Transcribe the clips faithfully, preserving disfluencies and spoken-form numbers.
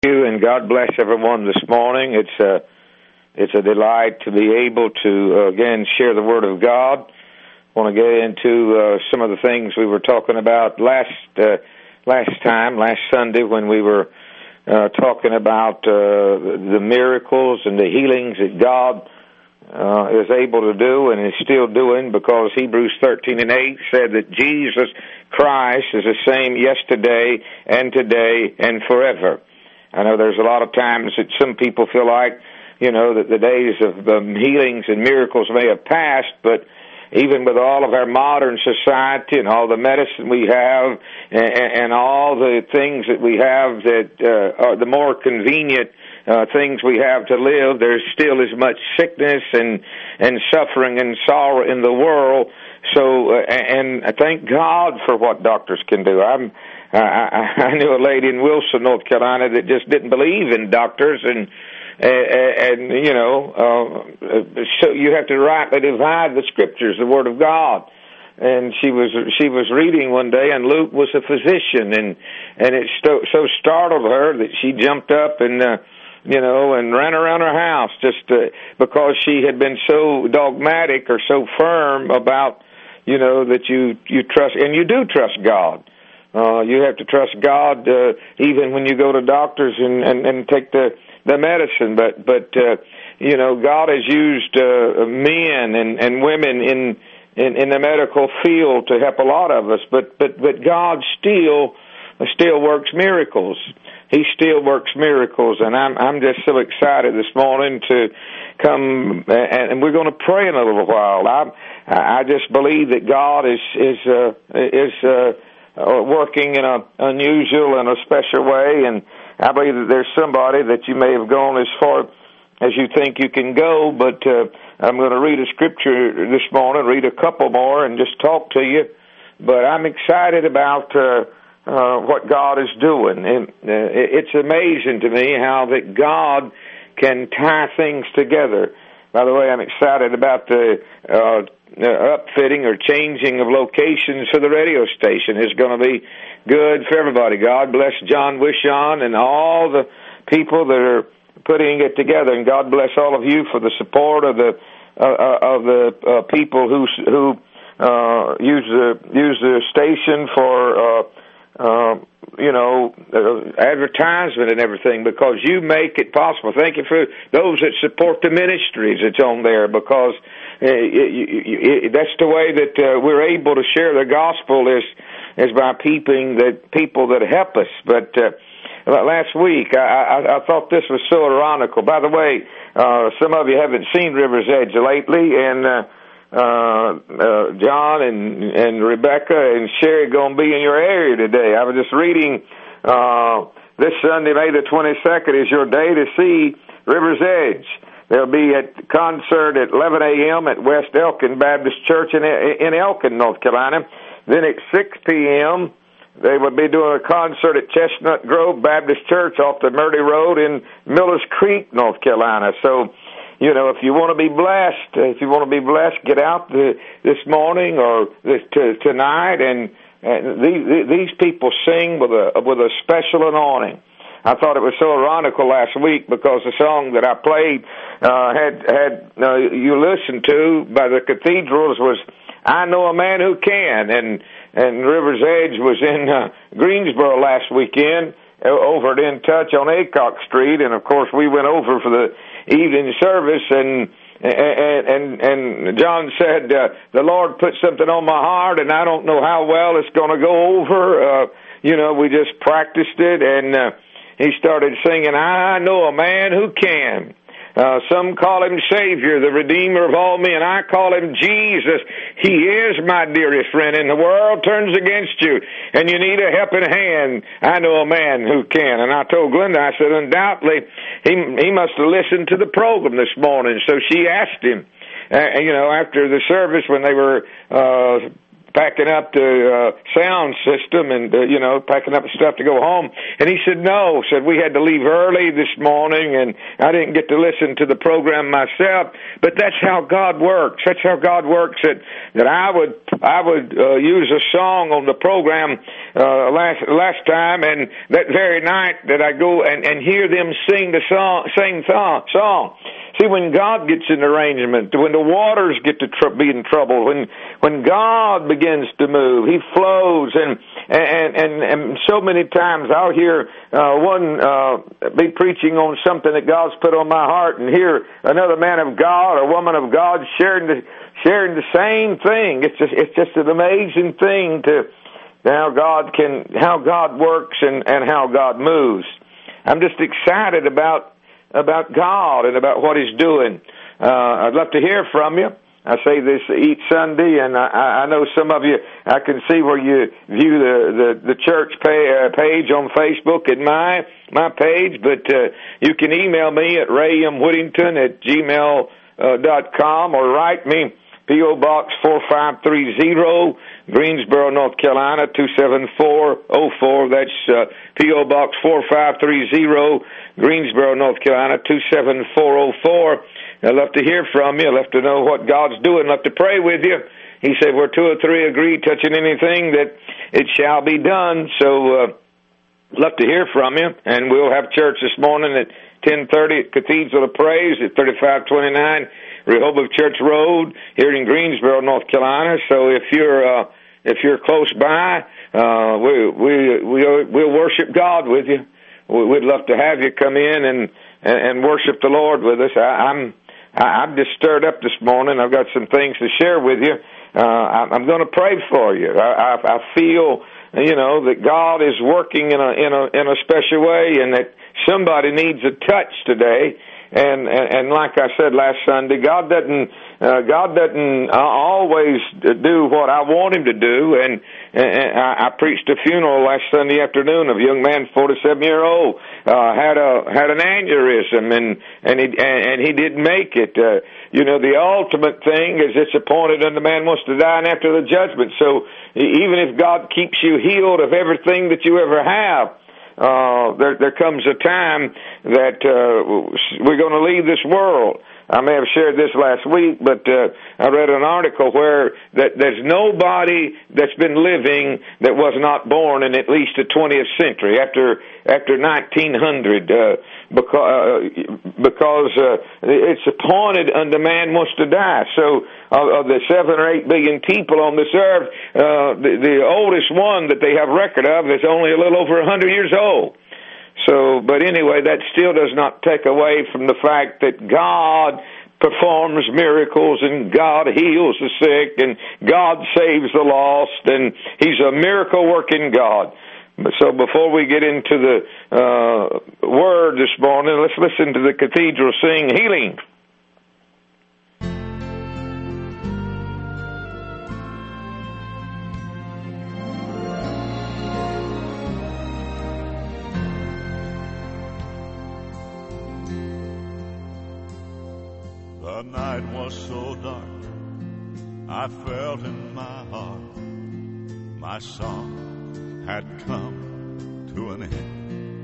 You and God bless everyone this morning. It's a it's a delight to be able to uh, again share the Word of God. I want to get into uh, some of the things we were talking about last uh, last time, last Sunday, when we were uh, talking about uh, the miracles and the healings that God uh, is able to do and is still doing, because Hebrews thirteen and eight said that Jesus Christ is the same yesterday and today and forever. I know there's a lot of times that some people feel like, you know, that the days of um, healings and miracles may have passed, but even with all of our modern society and all the medicine we have and, and all the things that we have that uh, are the more convenient uh, things we have to live, there's still as much sickness and, and suffering and sorrow in the world. So, uh, and I thank God for what doctors can do. I'm I, I, I knew a lady in Wilson, North Carolina, that just didn't believe in doctors, and and, and you know, uh, so you have to rightly divide the Scriptures, the Word of God. And she was she was reading one day, and Luke was a physician, and and it so, so startled her that she jumped up and uh, you know and ran around her house just uh, because she had been so dogmatic or so firm about, you know, that you you trust, and you do trust God. Uh, you have to trust God uh, even when you go to doctors and, and, and take the, the medicine. But, but uh, you know, God has used uh, men and, and women in, in, in the medical field to help a lot of us. But, but, but God still still works miracles. He still works miracles. And I'm, I'm just so excited this morning to come, and, and we're going to pray in a little while. I, I just believe that God is, is, uh, is, uh, Uh, working in a unusual and a special way, and I believe that there's somebody that you may have gone as far as you think you can go, but uh, I'm going to read a scripture this morning, read a couple more, and just talk to you. But I'm excited about uh, uh, what God is doing, and uh, it's amazing to me how that God can tie things together. By the way, I'm excited about the uh, Uh, upfitting or changing of locations for the radio station. Is going to be good for everybody. God bless John Wishon and all the people that are putting it together, and God bless all of you for the support of the uh, of the uh, people who who uh, use the use the station for uh, uh, you know uh, advertisement and everything, because you make it possible. Thank you for those that support the ministries that's on there, because Uh, it, it, it, that's the way that uh, we're able to share the gospel, is is by peeping that people that help us. But uh, last week, I, I, I thought this was so ironical. By the way, uh, some of you haven't seen River's Edge lately, and uh, uh, uh, John and and Rebecca and Sherry going to be in your area today. I was just reading uh, this Sunday, May the twenty-second, is your day to see River's Edge. They'll be at concert at eleven a.m. at West Elkin Baptist Church in, in Elkin, North Carolina. Then at six p.m., they will be doing a concert at Chestnut Grove Baptist Church off the Murdy Road in Millers Creek, North Carolina. So, you know, if you want to be blessed, if you want to be blessed, get out the, this morning or this, to, tonight. And, and these, these people sing with a with a special anointing. I thought it was so ironical last week, because the song that I played uh, had had uh, you listened to by the cathedrals was "I Know a Man Who Can," and and River's Edge was in uh, Greensboro last weekend uh, over at In Touch on Aycock Street, and of course we went over for the evening service, and and and, and John said uh, the Lord put something on my heart, and I don't know how well it's going to go over. Uh, you know, we just practiced it, and Uh, he started singing, "I know a man who can." Uh, some call him Savior, the Redeemer of all men. I call him Jesus. He is my dearest friend. And the world turns against you, and you need a helping hand. I know a man who can. And I told Glenda, I said, undoubtedly, he he must have listened to the program this morning. So she asked him, uh, you know, after the service when they were uh packing up the uh, sound system and, uh, you know, packing up the stuff to go home. And he said, no, said we had to leave early this morning, and I didn't get to listen to the program myself. But that's how God works. That's how God works. That that I would I would uh, use a song on the program uh, last last time, and that very night that I go and, and hear them sing the song, same song. song. See, when God gets in arrangement, when the waters get to tr- be in trouble, when when God begins to move, He flows, and and and, and so many times I'll hear uh, one uh, be preaching on something that God's put on my heart, and hear another man of God or woman of God sharing the sharing the same thing. It's just it's just an amazing thing to how God can how God works and and how God moves. I'm just excited about. about God and about what He's doing. Uh, I'd love to hear from you. I say this each Sunday, and I, I know some of you, I can see where you view the, the, the church pay, uh, page on Facebook and my my page, but uh, you can email me at ray m whittington at gmail dot com or write me P O Box four five three zero, Greensboro, North Carolina, two seven four oh four. That's uh, P O Box four five three zero, Greensboro, North Carolina, two seven four oh four. I'd love to hear from you. I'd love to know what God's doing. I'd love to pray with you. He said, where two or three agree touching anything, that it shall be done. So uh, love to hear from you. And we'll have church this morning at ten thirty at Cathedral of Praise at thirty-five twenty-nine Rehoboth Church Road here in Greensboro, North Carolina. So if you're uh, if you're close by, uh, we we we we'll worship God with you. We'd love to have you come in and and worship the Lord with us. I, I'm I'm just stirred up this morning. I've got some things to share with you. Uh, I'm going to pray for you. I, I, I feel, you know, that God is working in a in a in a special way, and that somebody needs a touch today. And, and and like I said last Sunday, God doesn't uh, God doesn't uh, always do what I want Him to do. And, and I, I preached a funeral last Sunday afternoon of a young man, forty-seven year old, uh, had a had an aneurysm, and and he and, and he didn't make it. Uh, you know, the ultimate thing is it's appointed unto man wants to die, and after the judgment. So even if God keeps you healed of everything that you ever have, Uh, there, there comes a time that uh, we're going to leave this world. I may have shared this last week, but uh, I read an article where that there's nobody that's been living that was not born in at least the twentieth century after after nineteen hundred, uh, because uh, because uh, it's appointed unto man wants to die. So of, of the seven or eight billion people on this earth, uh, the, the oldest one that they have record of is only a little over a hundred years old. So, but anyway, that still does not take away from the fact that God performs miracles, and God heals the sick, and God saves the lost, and He's a miracle-working God. So before we get into the uh, Word this morning, let's listen to the cathedral sing Healing. The night was so dark, I felt in my heart my song had come to an end.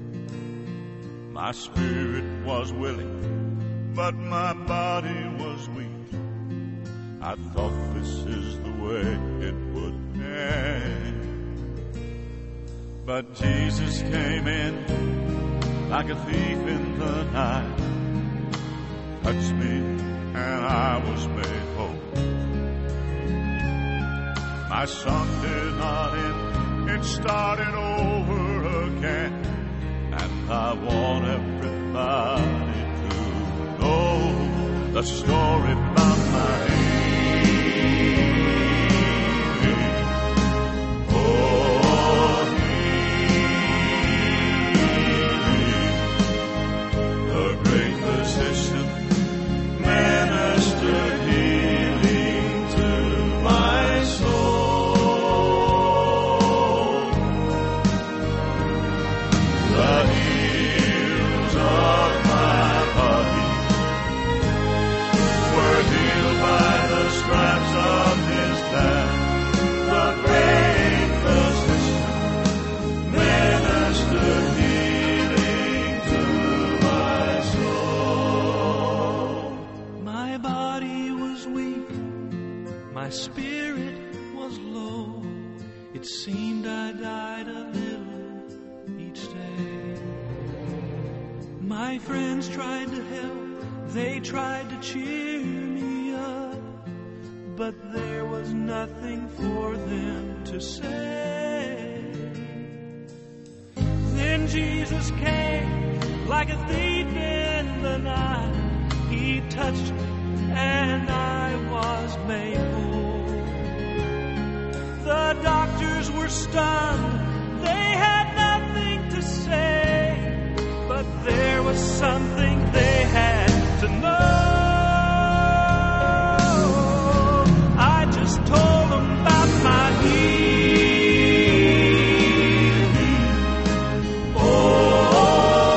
My spirit was willing, but my body was weak. I thought this is the way it would end. But Jesus came in like a thief in the night, touched me, and I was made whole. My song did not end, it started over again, and I want everybody to know the story about my healing. Oh, healing, the great physician ministered healing to my soul. The heels of my body were healed. My friends tried to help, they tried to cheer me up, but there was nothing for them to say. Then Jesus came like a thief in the night. He touched me and I was made whole. The doctors were stunned, they had nothing to say, but there was something they had to know. I just told them about my healing. Oh,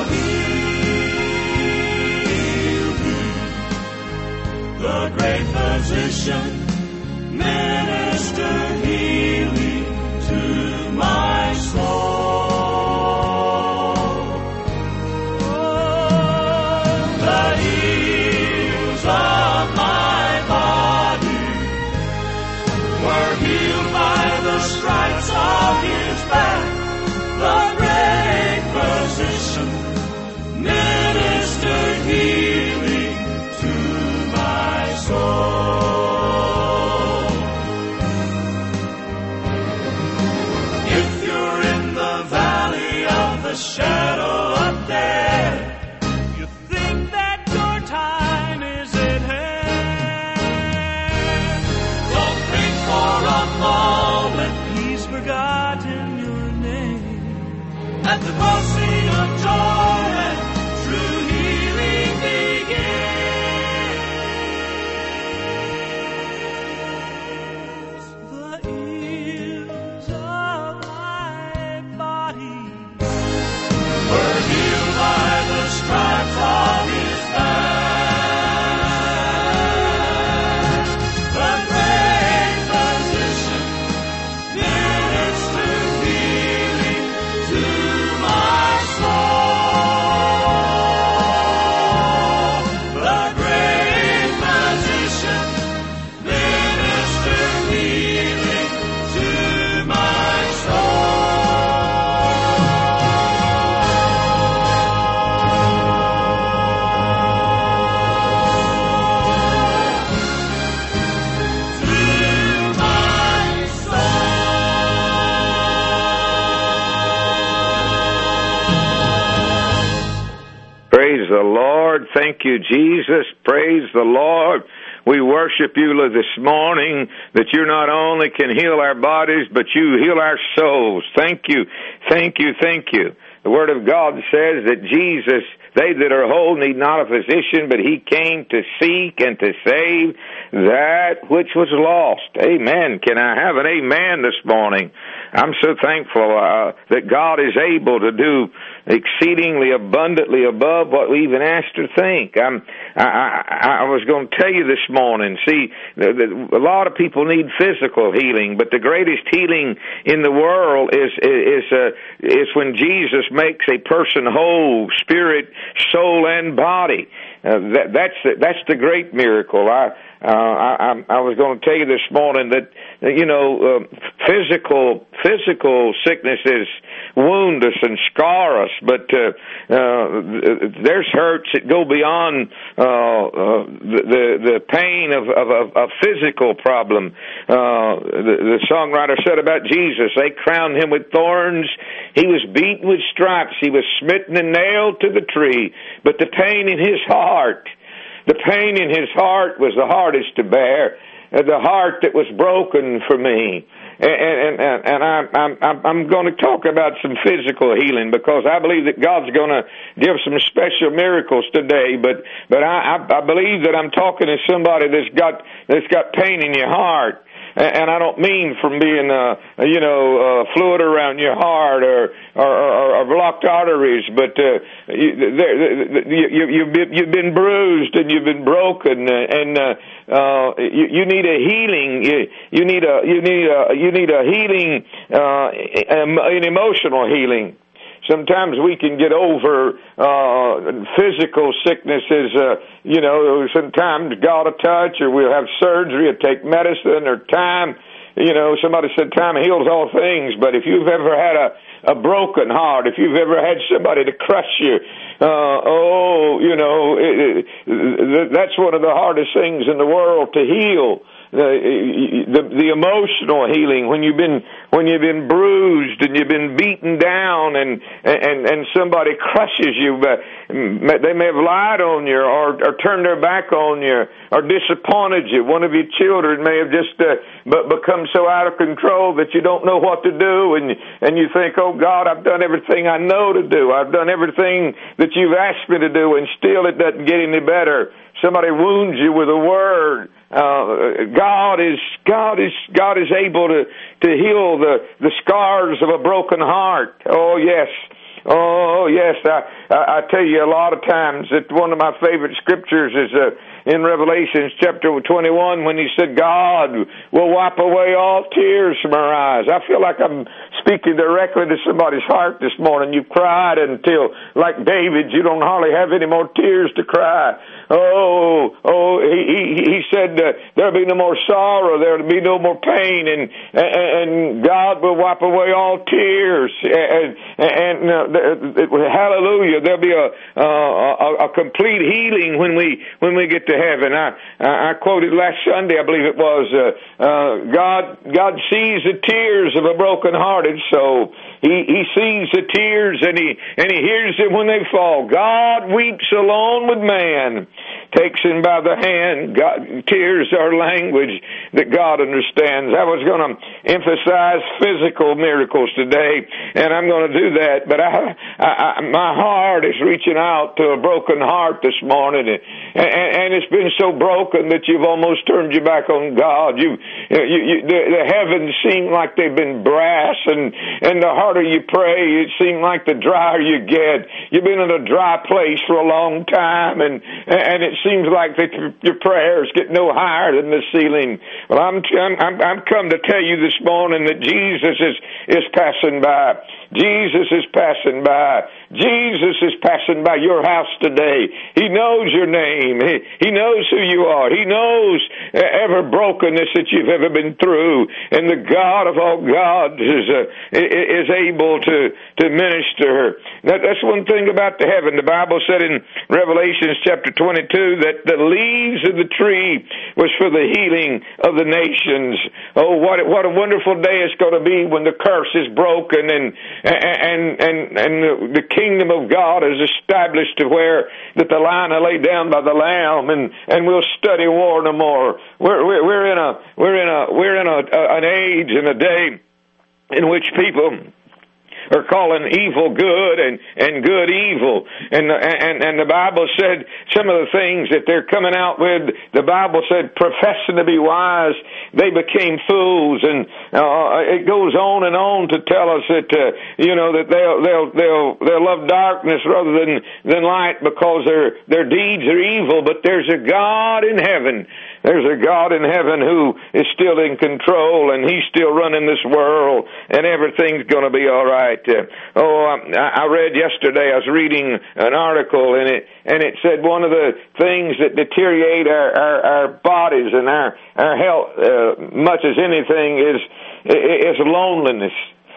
heal me. The great physician ministered healing to my soul. Stripes of his back, the great physician ministered healing to my soul. If you're in the valley of the shadow of death, you think that your time is at hand. Don't think for a moment forgotten your name. At the crossing of Jordan, true healing begins. The ills of my body were healed by the stripes of his back. The great physician ministered healing to my soul. The great physician ministered healing to my Praise the Lord. Thank you, Jesus. Praise the Lord. We worship you this morning that you not only can heal our bodies, but you heal our souls. Thank you. Thank you. Thank you. The Word of God says that Jesus, they that are whole need not a physician, but he came to seek and to save that which was lost. Amen. Can I have an amen this morning? I'm so thankful uh, that God is able to do exceedingly abundantly above what we even asked or think. I'm, I, I, I was going to tell you this morning, see, the, the, a lot of people need physical healing, but the greatest healing in the world is is uh, is when Jesus makes a person whole, spirit, soul, and body. Uh, that, that's the, that's the great miracle. I uh, I, I was going to tell you this morning that you know uh, physical physical sicknesses wound us and scar us, but uh, uh, there's hurts that go beyond uh, uh, the the pain of of a physical problem. Uh, the, the songwriter said about Jesus, they crowned him with thorns. He was beaten with stripes. He was smitten and nailed to the tree. But the pain in his heart, the pain in his heart was the hardest to bear. The heart that was broken for me. And, and, and I'm, I'm, I'm going to talk about some physical healing because I believe that God's going to give some special miracles today. But, but I, I, I believe that I'm talking to somebody that's got, that's got pain in your heart. And I don't mean from being, uh, you know, uh, fluid around your heart or, or, or, or blocked arteries, but uh, you, you, you, you've, you've been bruised and you've been broken, and uh, uh, you, you need a healing. You, you need a, you need a, you need a healing, uh, an emotional healing. Sometimes we can get over uh physical sicknesses, uh, you know, sometimes God will touch or we'll have surgery or take medicine or time. you know, somebody said time heals all things, but if you've ever had a, a broken heart, if you've ever had somebody to crush you, uh, oh, you know, it, it, that's one of the hardest things in the world to heal. The, the the emotional healing, when you've been when you've been bruised and you've been beaten down and and and somebody crushes you, but they may have lied on you or, or turned their back on you or disappointed you. One of your children may have just uh, but become so out of control that you don't know what to do, and and you think, oh God, I've done everything I know to do. I've done everything that you've asked me to do, and still it doesn't get any better. Somebody wounds you with a word. Uh, God is God is God is able to to heal the the scars of a broken heart. Oh yes, oh yes. I I, I tell you a lot of times that one of my favorite scriptures is uh, in Revelation chapter twenty-one when He said, God will wipe away all tears from our eyes. I feel like I'm speaking directly to somebody's heart this morning. You've cried until, like David, you don't hardly have any more tears to cry. Oh, oh, he, he, he said uh, there'll be no more sorrow, there'll be no more pain, and and God will wipe away all tears, and, and uh, hallelujah, there'll be a, a a complete healing when we when we get to heaven. I I quoted last Sunday, I believe it was, uh, uh, God God sees the tears of a broken-hearted soul. He he sees the tears and he and he hears them when they fall. God weeps alone with man, takes him by the hand. God, tears are language that God understands. I was going to emphasize physical miracles today, and I'm going to do that. But I, I, I my heart is reaching out to a broken heart this morning, and, and, and it's been so broken that you've almost turned your back on God. You, you, you the, the heavens seem like they've been brass, and and the harder you pray, it seems like the drier you get. You've been in a dry place for a long time, and and it seems like that your prayers get no higher than the ceiling. Well, I'm I'm I'm come to tell you this morning that Jesus is is passing by. Jesus is passing by. Jesus is passing by your house today. He knows your name. He, he knows who you are. He knows every brokenness that you've ever been through. And the God of all gods is uh, is able to, to minister. Now, that's one thing about the heaven. The Bible said in Revelation chapter twenty-two that the leaves of the tree was for the healing of the nations. Oh, what, what a wonderful day it's going to be when the curse is broken and And and and the kingdom of God is established to where that the lion will lay down by the lamb, and, and we'll study war no more. We're we're, we're in a we're in a we're in a, a an age and a day in which people are calling evil good and, and good evil. And, and, and the Bible said some of the things that they're coming out with, the Bible said, professing to be wise, they became fools. And uh, it goes on and on to tell us that, uh, you know, that they'll, they'll, they'll, they'll love darkness rather than, than light because their, their deeds are evil. But there's a God in heaven. There's a God in heaven who is still in control, and He's still running this world, and everything's going to be all right. Uh, oh, I, I read yesterday, I was reading an article, and it and it said one of the things that deteriorate our, our, our bodies and our, our health uh, much as anything is is loneliness.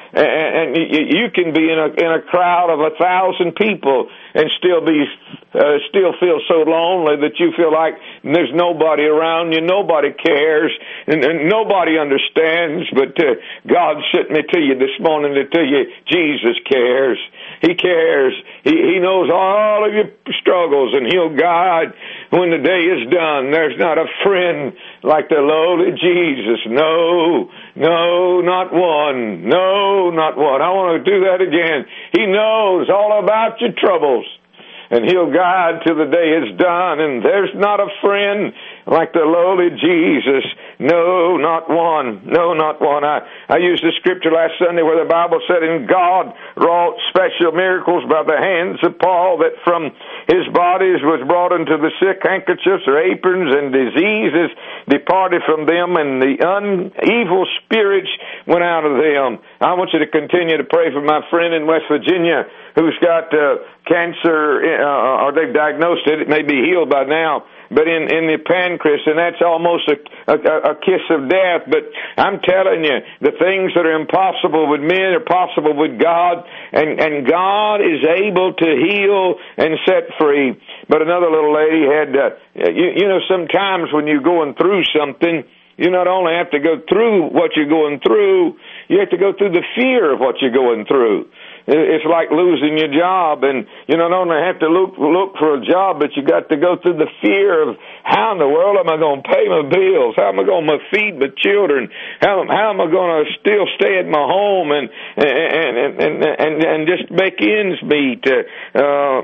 And you can be in a in a crowd of a thousand people and still be uh, still feel so lonely that you feel like there's nobody around you, nobody cares, and, and nobody understands. But uh, God sent me to you this morning to tell you Jesus cares. He cares. He, he knows all of your struggles, and He'll guide when the day is done. There's not a friend like the lowly Jesus. No, no, not one. No, not one. I want to do that again. He knows all about your troubles, and He'll guide till the day is done. And there's not a friend like the lowly Jesus. No, not one. No, not one. I, I used the scripture last Sunday where the Bible said, and God wrought special miracles by the hands of Paul, that from his bodies was brought unto the sick handkerchiefs or aprons, and diseases departed from them, and the un- evil spirits went out of them. I want you to continue to pray for my friend in West Virginia who's got uh, cancer, uh, or they've diagnosed it. It may be healed by now, but in, in the pancreas, and that's almost a, a, a kiss of death. But I'm telling you, the things that are impossible with men are possible with God, and, and God is able to heal and set free. But another little lady had, uh, you, you know, sometimes when you're going through something, you not only have to go through what you're going through, you have to go through the fear of what you're going through. It's like losing your job, and you not only have to look look for a job, but you got to go through the fear of how in the world am I going to pay my bills? How am I going to feed my children? How how am I going to still stay at my home and and and and and, and just make ends meet? Uh,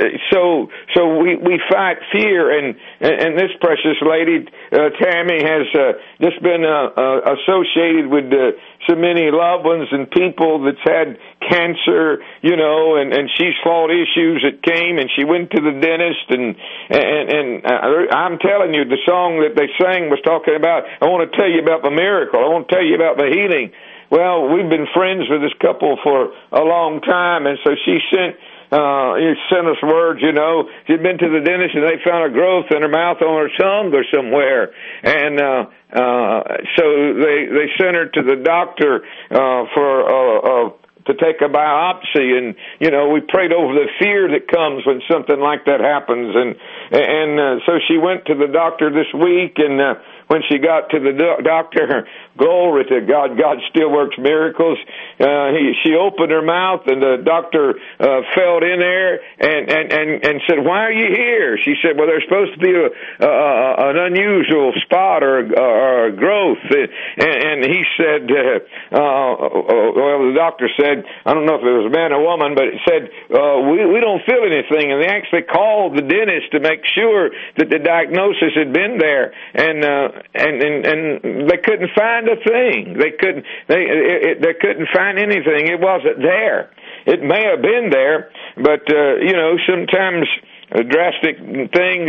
so so we we fight fear, and and this precious lady uh, Tammy has uh, just been uh, uh, associated with uh, so many loved ones and people that's had cancer, you know, and, and she's fought issues that came, and she went to the dentist, and and, and uh, I'm telling you, the song that they sang was talking about, I want to tell you about the miracle, I want to tell you about the healing. Well, we've been friends with this couple for a long time, and so she sent Uh, he sent us words, you know. She'd been to the dentist and they found a growth in her mouth on her tongue or somewhere. And, uh, uh, so they, they sent her to the doctor, uh, for, uh, uh, to take a biopsy, and you know we prayed over the fear that comes when something like that happens, and and uh, so she went to the doctor this week, and uh, when she got to the do- doctor, glory to God, God still works miracles. Uh, he, she opened her mouth, and the doctor uh, felt in there and, and, and, and said, "Why are you here?" She said, "Well, there's supposed to be a, a, an unusual spot or, or a growth," and, and he said, uh, uh, well, the doctor said, I don't know if it was a man or woman, but it said, uh, we, we don't feel anything. And they actually called the dentist to make sure that the diagnosis had been there. And, uh, and, and, and they couldn't find a thing. They couldn't, they, it, it, they couldn't find anything. It wasn't there. It may have been there, but, uh, you know, sometimes Uh, drastic things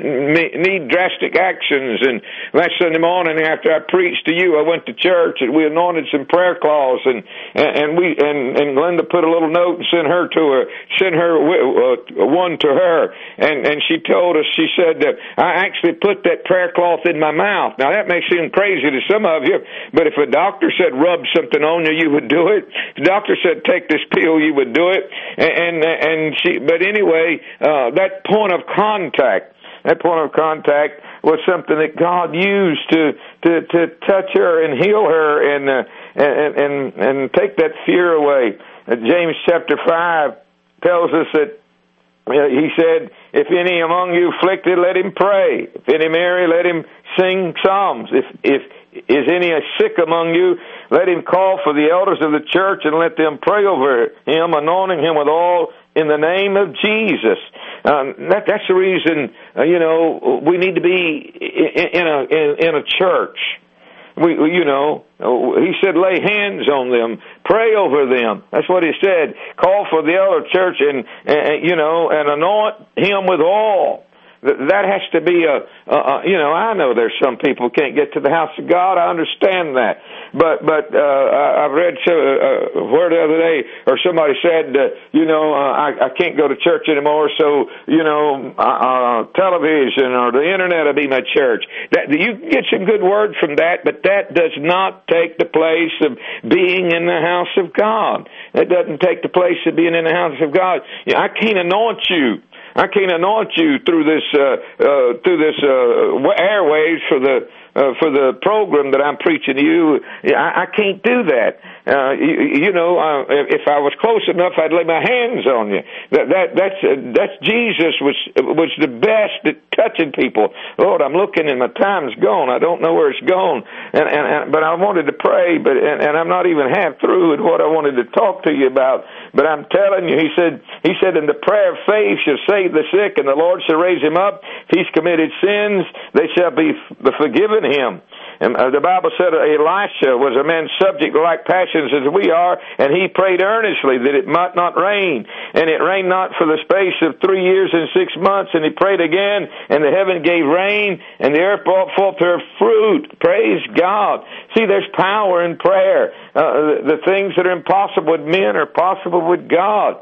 need drastic actions. And last Sunday morning after I preached to you, I went to church and we anointed some prayer cloths, and and we and, and Glenda put a little note and sent her to her, sent her uh, one to her, and and she told us, she said that I actually put that prayer cloth in my mouth. Now that may seem crazy to some of you, but if a doctor said rub something on you, you would do it. If the doctor said take this pill, you would do it. And and, and she, but anyway, uh, that That point of contact, that point of contact was something that God used to to, to touch her and heal her and uh, and, and and take that fear away. Uh, James chapter five tells us that uh, he said, "If any among you afflicted, let him pray. If any merry, let him sing psalms. If if is any sick among you, let him call for the elders of the church and let them pray over him, anointing him with oil in the name of Jesus." Um, that, that's the reason, uh, you know, we need to be in, in a in, in a church. We, you know, he said, lay hands on them, pray over them. That's what he said. Call for the elder church and, and you know, and anoint him with oil. That has to be a, a, a, you know, I know there's some people can't get to the house of God. I understand that. But, but, uh, I've read so, uh, where the other day, or somebody said, uh, you know, uh, I, I can't go to church anymore, so, you know, uh, television or the internet will be my church. That, you can get some good word from that, but that does not take the place of being in the house of God. That doesn't take the place of being in the house of God. You know, I can't anoint you. I can't anoint you through this uh, uh, through this uh, airwaves for the uh, for the program that I'm preaching to you. I, I can't do that. Uh, you, you know, uh, if I was close enough, I'd lay my hands on you. That that that's uh, that's Jesus was was the best at touching people. Lord, I'm looking and my time's gone. I don't know where it's gone. And and, and but I wanted to pray, but and, and I'm not even half through with what I wanted to talk to you about. But I'm telling you, he said he said, "In the prayer of faith shall save the sick, and the Lord shall raise him up. If he's committed sins, they shall be forgiven him." And uh, the Bible said Elisha was a man subject to like passions as we are, and he prayed earnestly that it might not rain. And it rained not for the space of three years and six months, and he prayed again, and the heaven gave rain, and the earth brought forth her fruit. Praise God. See, there's power in prayer. Uh, the, the things that are impossible with men are possible with God.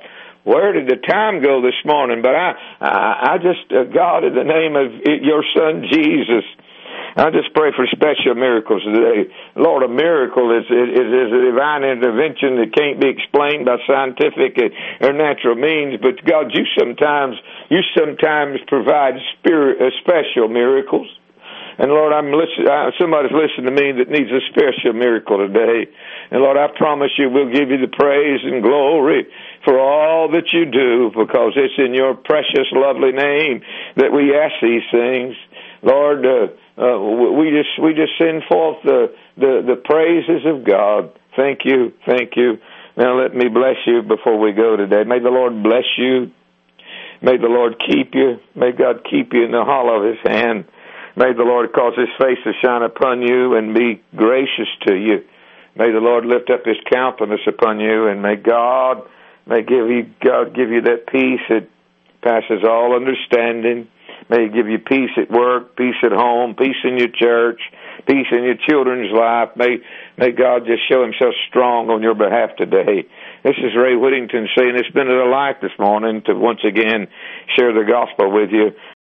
where did the time go this morning? But I, I, I just, uh, God, in the name of your Son Jesus, I just pray for special miracles today. Lord, a miracle is, is, is a divine intervention that can't be explained by scientific or natural means. But God, you sometimes, you sometimes provide spirit, uh, special miracles. And Lord, I'm listen, uh, somebody's listening to me that needs a special miracle today. And Lord, I promise you we'll give you the praise and glory for all that you do, because it's in your precious, lovely name that we ask these things. Lord, uh, uh, we just we just send forth the, the, the praises of God. Thank you, thank you. Now let me bless you before we go today. May the Lord bless you. May the Lord keep you. May God keep you in the hollow of his hand. May the Lord cause his face to shine upon you and be gracious to you. May the Lord lift up his countenance upon you, and may God may give you God give you that peace that passes all understanding. May he give you peace at work, peace at home, peace in your church, peace in your children's life. May may God just show himself strong on your behalf today. This is Ray Whittington saying it's been a delight this morning to once again share the gospel with you.